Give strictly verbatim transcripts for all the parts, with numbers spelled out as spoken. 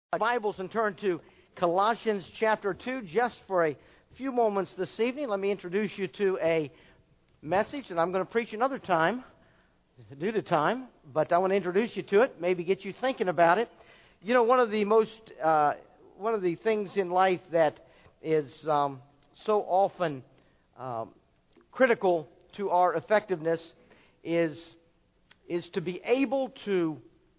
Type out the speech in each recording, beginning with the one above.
Bibles and turn to Colossians chapter two just for a few moments this evening. Let me introduce you to a message that I'm going to preach another time, due to time, but I want to introduce you to it, maybe get you thinking about it. You know, one of the most, uh, one of the things in life that is um, so often um, critical to our effectiveness is, is to be able to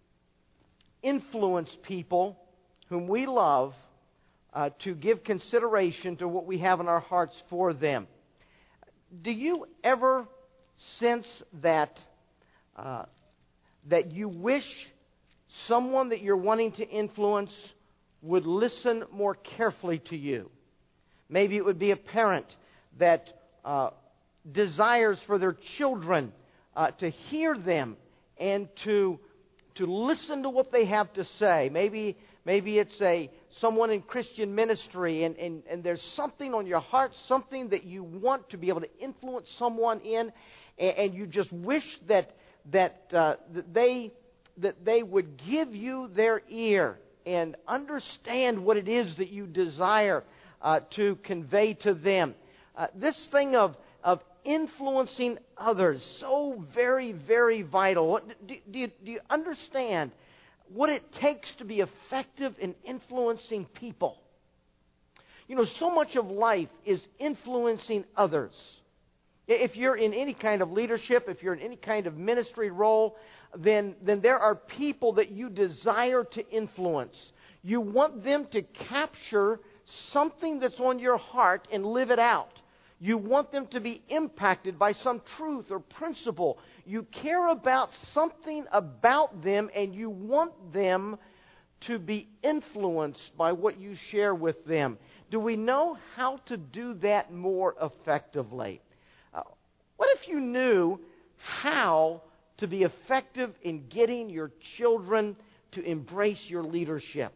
influence people whom we love, uh, to give consideration to what we have in our hearts for them. Do you ever sense that uh, that you wish someone that you're wanting to influence would listen more carefully to you? Maybe it would be a parent that uh, desires for their children uh, to hear them and to to listen to what they have to say. Maybe Maybe it's a someone in Christian ministry and, and, and there's something on your heart, something that you want to be able to influence someone in, and, and you just wish that that, uh, that they that they would give you their ear and understand what it is that you desire uh, to convey to them. Uh, this thing of of influencing others, so very, very vital. Do, do, you, do you understand what it takes to be effective in influencing people? You know, so much of life is influencing others. If you're in any kind of leadership, if you're in any kind of ministry role, then, then there are people that you desire to influence. You want them to capture something that's on your heart and live it out. You want them to be impacted by some truth or principle. You care about something about them, and you want them to be influenced by what you share with them. Do we know how to do that more effectively? Uh, what if you knew how to be effective in getting your children to embrace your leadership?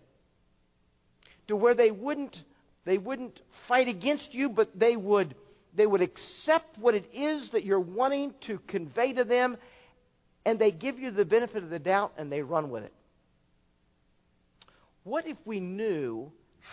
To where they wouldn't, they wouldn't fight against you, but they would They would accept what it is that you're wanting to convey to them, and they give you the benefit of the doubt and they run with it. What if we knew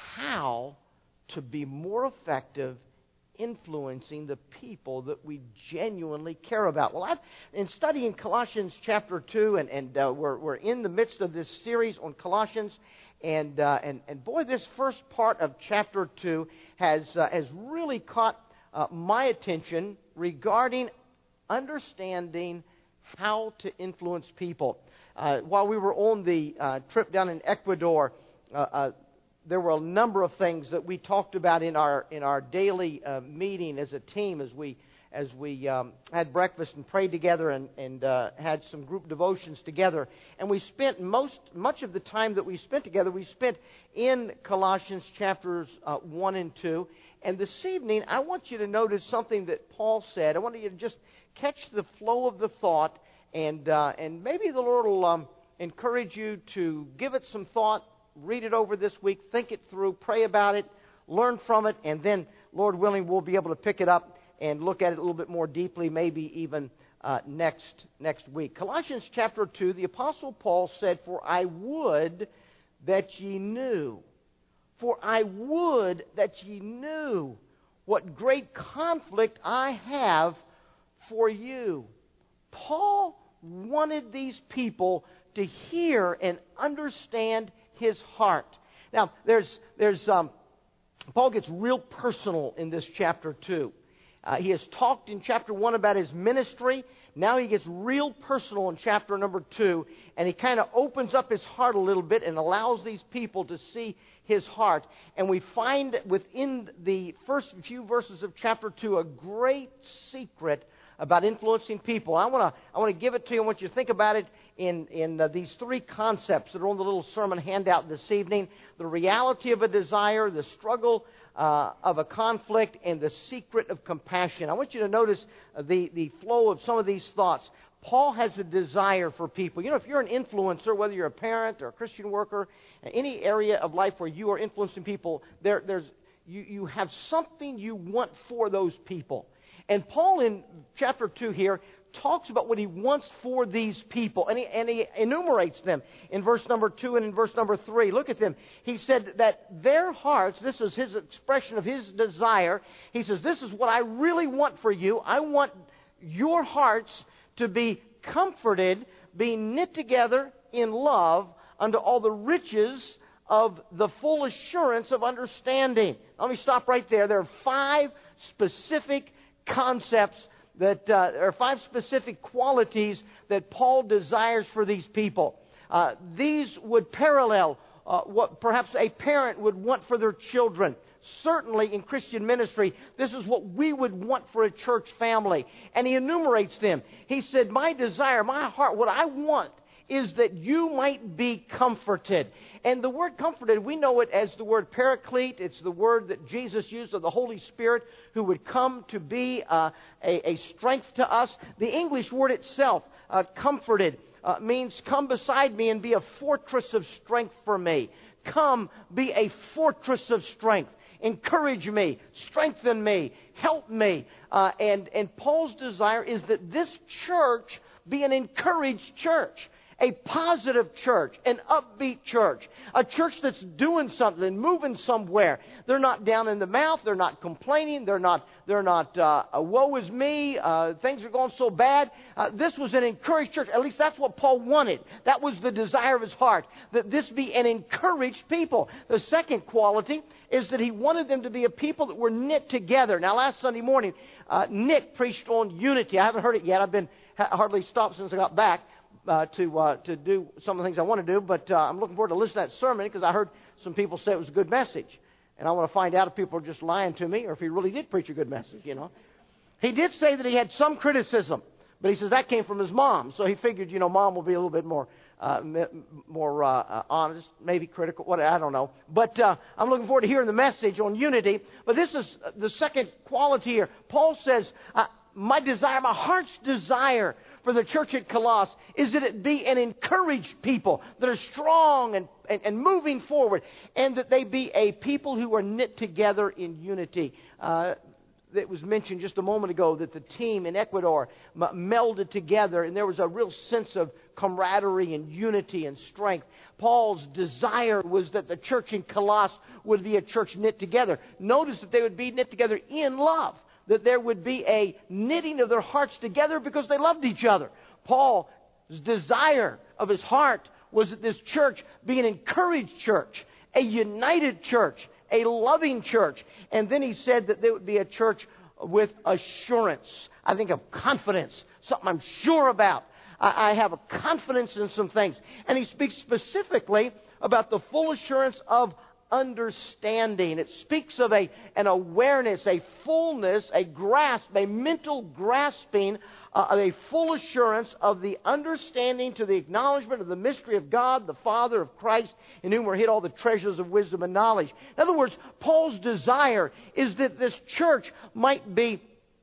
how to be more effective influencing the people that we genuinely care about? Well, I've, in studying Colossians chapter two, and, and uh, we're, we're in the midst of this series on Colossians, and, uh, and, and boy, this first part of chapter two has, uh, has really caught Uh, my attention regarding understanding how to influence people. Uh, while we were on the uh, trip down in Ecuador, uh, uh, there were a number of things that we talked about in our in our daily uh, meeting as a team as we as we um, had breakfast and prayed together and, and uh, had some group devotions together. And we spent most much of the time that we spent together, we spent in Colossians chapters uh, one and two. And this evening, I want you to notice something that Paul said. I want you to just catch the flow of the thought, and uh, and maybe the Lord will um, encourage you to give it some thought, read it over this week, think it through, pray about it, learn from it, and then, Lord willing, we'll be able to pick it up and look at it a little bit more deeply, maybe even uh, next next week. Colossians chapter two, the Apostle Paul said, "For I would that ye knew." For I would that ye knew what great conflict I have for you. Paul wanted these people to hear and understand his heart. Now, there's there's um, Paul gets real personal in this chapter two. Uh, he has talked in chapter one about his ministry. Now he gets real personal in chapter number two, and he kind of opens up his heart a little bit and allows these people to see his heart. And we find within the first few verses of chapter two a great secret about influencing people. I want to I want to give it to you. I want you to think about it in, in uh, these three concepts that are on the little sermon handout this evening. The reality of a desire, the struggle uh, of a conflict, and the secret of compassion. I want you to notice uh, the, the flow of some of these thoughts. Paul has a desire for people. You know, if you're an influencer, whether you're a parent or a Christian worker, any area of life where you are influencing people, there, there's you, you have something you want for those people. And Paul in chapter two here talks about what he wants for these people. And he, and he enumerates them in verse number two and in verse number three. Look at them. He said that their hearts, this is his expression of his desire. He says, this is what I really want for you. I want your hearts to be comforted, being knit together in love unto all the riches of the full assurance of understanding. Let me stop right there. There are five specific concepts that uh, there are five specific qualities that Paul desires for these people. Uh, these would parallel uh, what perhaps a parent would want for their children. Certainly in Christian ministry, this is what we would want for a church family. And he enumerates them. He said, my desire, my heart, what I want is that you might be comforted. And the word comforted, we know it as the word paraclete. It's the word that Jesus used of the Holy Spirit who would come to be uh, a, a strength to us. The English word itself, uh, comforted, uh, means come beside me and be a fortress of strength for me. Come, be a fortress of strength. Encourage me, strengthen me, help me. Uh, and, and Paul's desire is that this church be an encouraged church. A positive church, an upbeat church, a church that's doing something, moving somewhere. They're not down in the mouth. They're not complaining. They're not. They're not. Uh, woe is me. Uh, things are going so bad. Uh, this was an encouraged church. At least that's what Paul wanted. That was the desire of his heart. That this be an encouraged people. The second quality is that he wanted them to be a people that were knit together. Now, last Sunday morning, uh, Nick preached on unity. I haven't heard it yet. I've been hardly stopped since I got back. Uh, to uh, to do some of the things I want to do, but uh, I'm looking forward to listening to that sermon because I heard some people say it was a good message, and I want to find out if people are just lying to me or if he really did preach a good message. You know, he did say that he had some criticism, but he says that came from his mom, so he figured, you know, mom will be a little bit more uh, more uh, uh, honest, maybe critical. What I don't know, but uh, I'm looking forward to hearing the message on unity. But this is the second quality here. Paul says, uh, "My desire, my heart's desire." For the church at Colossus is that it be an encouraged people that are strong and, and, and moving forward, and that they be a people who are knit together in unity. Uh, it was mentioned just a moment ago that the team in Ecuador m- melded together, and there was a real sense of camaraderie and unity and strength. Paul's desire was that the church in Colossus would be a church knit together. Notice that they would be knit together in love. That there would be a knitting of their hearts together because they loved each other. Paul's desire of his heart was that this church be an encouraged church, a united church, a loving church. And then he said that there would be a church with assurance. I think of confidence, something I'm sure about. I, I have a confidence in some things. And he speaks specifically about the full assurance of understanding. It speaks of a an awareness, a fullness, a grasp, a mental grasping, uh, of a full assurance of the understanding to the acknowledgement of the mystery of God, the Father, of Christ, in whom are hid all the treasures of wisdom and knowledge. In other words, Paul's desire is that this church might be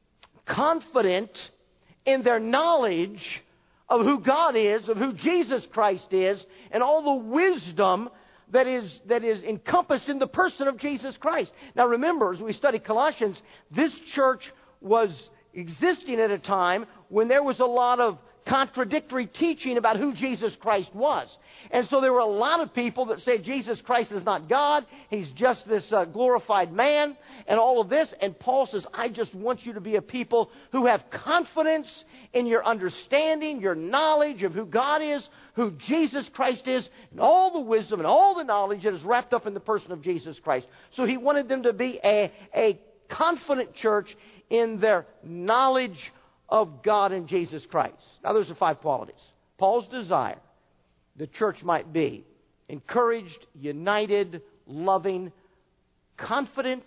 confident in their knowledge of who God is, of who Jesus Christ is, and all the wisdom that is that is encompassed in the person of Jesus Christ. Now remember, as we study Colossians, this church was existing at a time when there was a lot of contradictory teaching about who Jesus Christ was. And so there were a lot of people that said Jesus Christ is not God, He's just this uh, glorified man, and all of this. And Paul says, I just want you to be a people who have confidence in your understanding, your knowledge of who God is, who Jesus Christ is, and all the wisdom and all the knowledge that is wrapped up in the person of Jesus Christ. So he wanted them to be a, a confident church in their knowledge of God and Jesus Christ. Now, those are five qualities. Paul's desire, the church might be encouraged, united, loving, confident,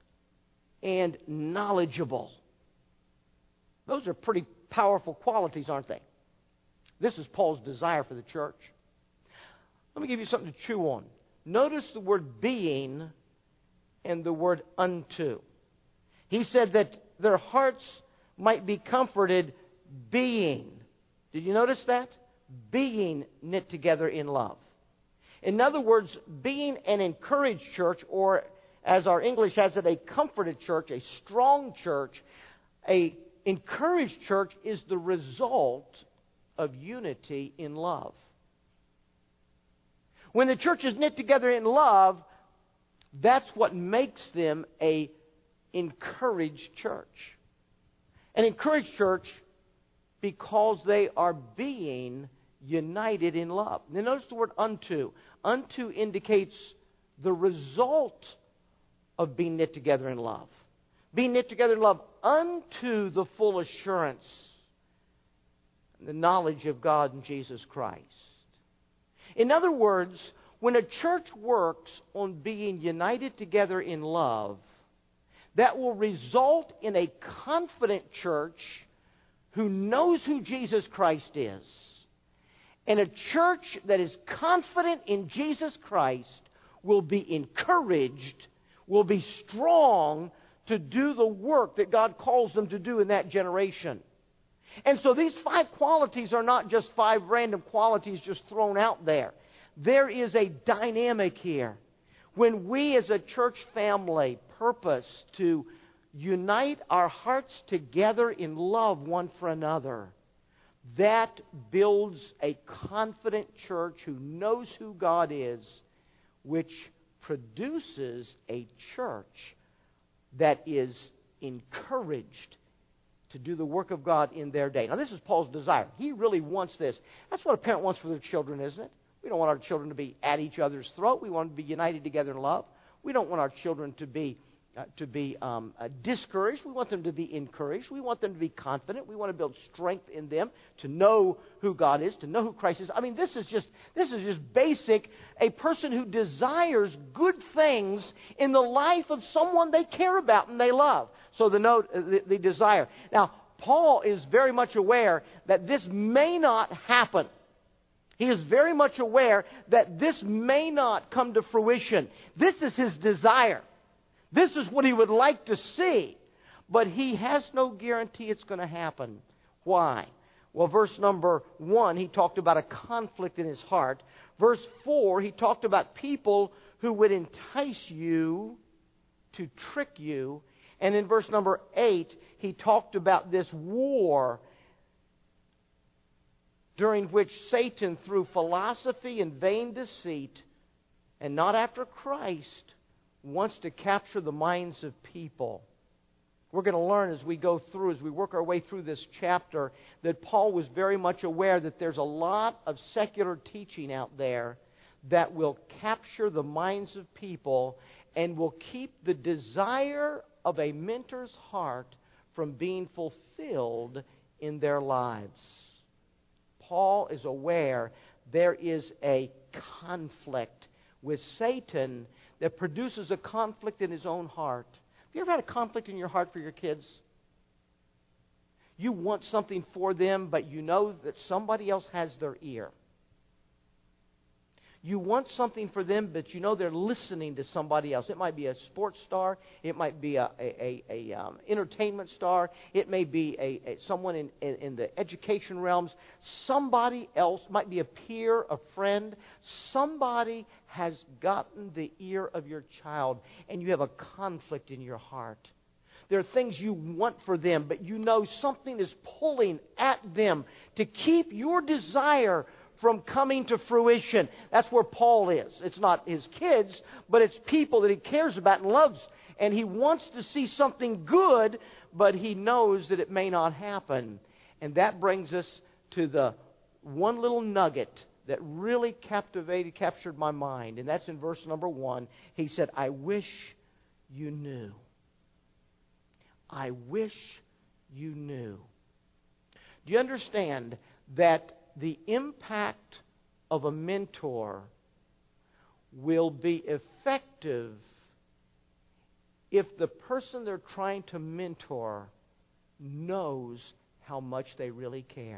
and knowledgeable. Those are pretty powerful qualities, aren't they? This is Paul's desire for the church. Let me give you something to chew on. Notice the word being and the word unto. He said that their hearts might be comforted being. Did you notice that? Being knit together in love. In other words, being an encouraged church, or as our English has it, a comforted church, a strong church, a encouraged church is the result of unity in love. When the church is knit together in love, that's what makes them a encouraged church. An encouraged church because they are being united in love. Now notice the word unto. Unto indicates the result of being knit together in love. Being knit together in love unto the full assurance and the knowledge of God and Jesus Christ. In other words, when a church works on being united together in love, that will result in a confident church who knows who Jesus Christ is. And a church that is confident in Jesus Christ will be encouraged, will be strong to do the work that God calls them to do in that generation. And so these five qualities are not just five random qualities just thrown out there. There is a dynamic here. When we as a church family purpose to unite our hearts together in love one for another, that builds a confident church who knows who God is, which produces a church that is encouraged to do the work of God in their day. Now, this is Paul's desire. He really wants this. That's what a parent wants for their children, isn't it? We don't want our children to be at each other's throat. We want them to be united together in love. We don't want our children to be uh, to be um, uh, discouraged. We want them to be encouraged. We want them to be confident. We want to build strength in them to know who God is, to know who Christ is. I mean, this is just this is just basic. A person who desires good things in the life of someone they care about and they love. So the note, uh, the, the desire. Now, Paul is very much aware that this may not happen. He is very much aware that this may not come to fruition. This is his desire. This is what he would like to see. But he has no guarantee it's going to happen. Why? Well, verse number one, he talked about a conflict in his heart. Verse four, he talked about people who would entice you to trick you. And in verse number eight, he talked about this war during which Satan, through philosophy and vain deceit, and not after Christ, wants to capture the minds of people. We're going to learn as we go through, as we work our way through this chapter, that Paul was very much aware that there's a lot of secular teaching out there that will capture the minds of people and will keep the desire of a mentor's heart from being fulfilled in their lives. Paul is aware there is a conflict with Satan that produces a conflict in his own heart. Have you ever had a conflict in your heart for your kids? You want something for them, but you know that somebody else has their ear. You want something for them, but you know they're listening to somebody else. It might be a sports star. It might be a, a, a, a um, entertainment star. It may be a, a someone in, in, in the education realms. Somebody else might be a peer, a friend. Somebody has gotten the ear of your child, and you have a conflict in your heart. There are things you want for them, but you know something is pulling at them to keep your desire from coming to fruition. That's where Paul is. It's not his kids, but it's people that he cares about and loves. And he wants to see something good, but he knows that it may not happen. And that brings us to the one little nugget that really captivated, captured my mind. And that's in verse number one. He said, I wish you knew. I wish you knew. Do you understand that the impact of a mentor will be effective if the person they're trying to mentor knows how much they really care?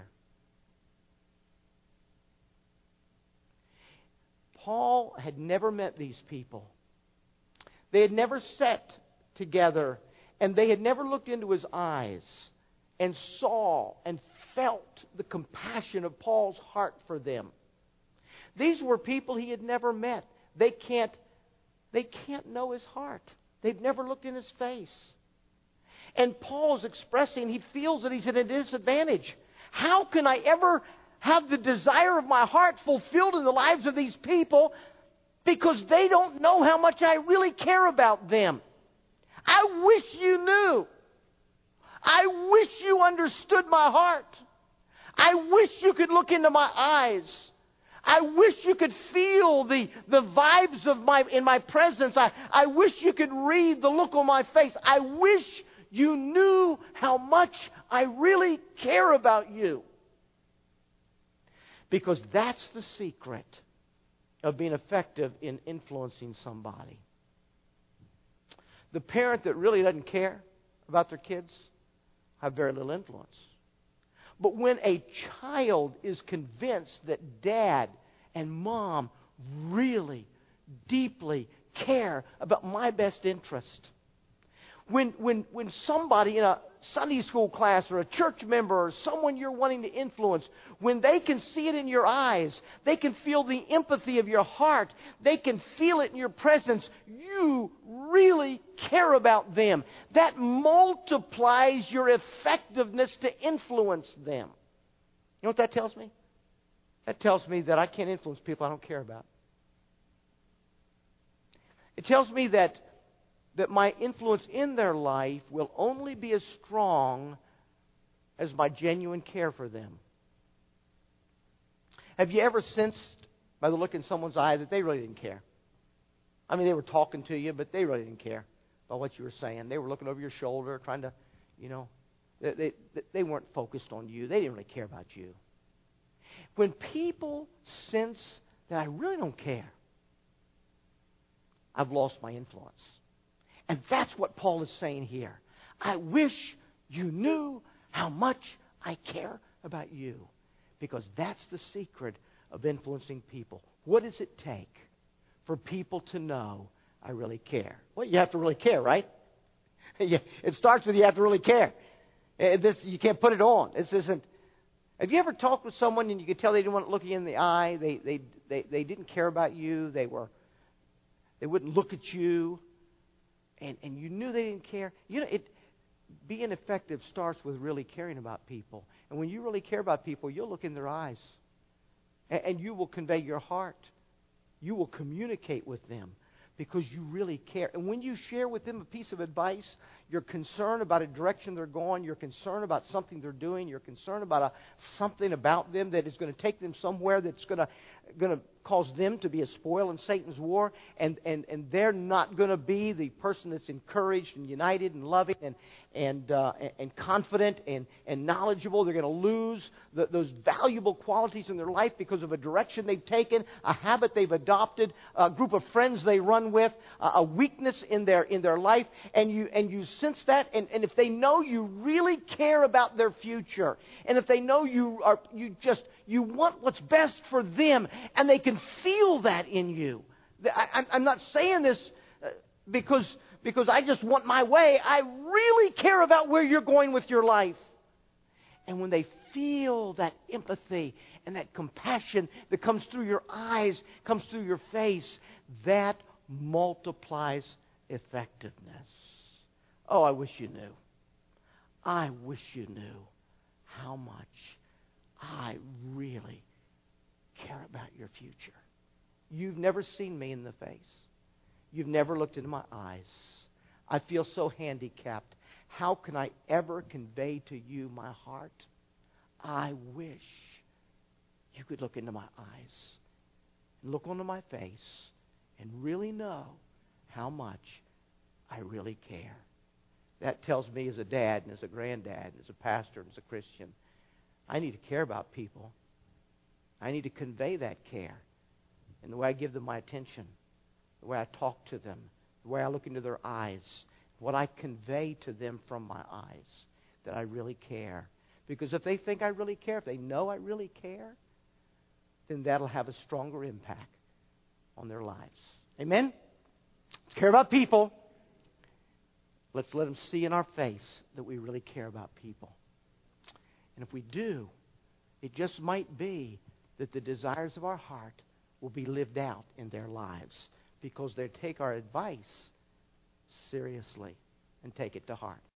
Paul had never met these people. They had never sat together, and they had never looked into his eyes and saw and felt the compassion of Paul's heart for them. These were people he had never met. They can't, they can't know his heart. They've never looked in his face. And Paul's expressing he feels that he's at a disadvantage. How can I ever have the desire of my heart fulfilled in the lives of these people because they don't know how much I really care about them? I wish you knew. I wish you understood my heart. I wish you could look into my eyes. I wish you could feel the, the vibes of my in my presence. I, I wish you could read the look on my face. I wish you knew how much I really care about you. Because that's the secret of being effective in influencing somebody. The parent that really doesn't care about their kids have very little influence. But when a child is convinced that dad and mom really, deeply care about my best interest, when, when, when somebody in a Sunday school class or a church member or someone you're wanting to influence, when they can see it in your eyes, they can feel the empathy of your heart, they can feel it in your presence, you really care about them. That multiplies your effectiveness to influence them. You know what that tells me? That tells me that I can't influence people I don't care about. It tells me that that my influence in their life will only be as strong as my genuine care for them. Have you ever sensed by the look in someone's eye that they really didn't care? I mean, they were talking to you, but they really didn't care about what you were saying. They were looking over your shoulder, trying to, you know, they, they, they weren't focused on you. They didn't really care about you. When people sense that I really don't care, I've lost my influence. And that's what Paul is saying here. I wish you knew how much I care about you. Because that's the secret of influencing people. What does it take for people to know I really care? Well, you have to really care, right? It starts with you have to really care. This, you can't put it on. This isn't. Have you ever talked with someone and you could tell they didn't want to look you in the eye? They, they, they, they didn't care about you. They were, they wouldn't look at you. And, and you knew they didn't care. You know, it, being effective starts with really caring about people. And when you really care about people, you'll look in their eyes. And, and you will convey your heart. You will communicate with them because you really care. And when you share with them a piece of advice, you're concerned about a direction they're going, you're concerned about something they're doing, you're concerned about a, something about them that is going to take them somewhere that's going to going to cause them to be a spoil in Satan's war, and, and, and they're not going to be the person that's encouraged and united and loving and and uh, and confident and, and knowledgeable. They're going to lose the, those valuable qualities in their life because of a direction they've taken, a habit they've adopted, a group of friends they run with, a weakness in their in their life, and you and you sense that, and, and if they know you really care about their future, and if they know you are you just you want what's best for them, and they can feel that in you. I, I'm not saying this because because I just want my way. I really care about where you're going with your life. And when they feel that empathy and that compassion that comes through your eyes, comes through your face, that multiplies effectiveness. Oh, I wish you knew. I wish you knew how much I really care about your future. You've never seen me in the face. You've never looked into my eyes. I feel so handicapped. How can I ever convey to you my heart? I wish you could look into my eyes and look onto my face and really know how much I really care. That tells me as a dad and as a granddad and as a pastor and as a Christian, I need to care about people. I need to convey that care in the way I give them my attention, the way I talk to them, the way I look into their eyes, what I convey to them from my eyes, that I really care. Because if they think I really care, if they know I really care, then that'll have a stronger impact on their lives. Amen? Let's care about people. Let's let them see in our face that we really care about people. And if we do, it just might be that the desires of our heart will be lived out in their lives because they take our advice seriously and take it to heart.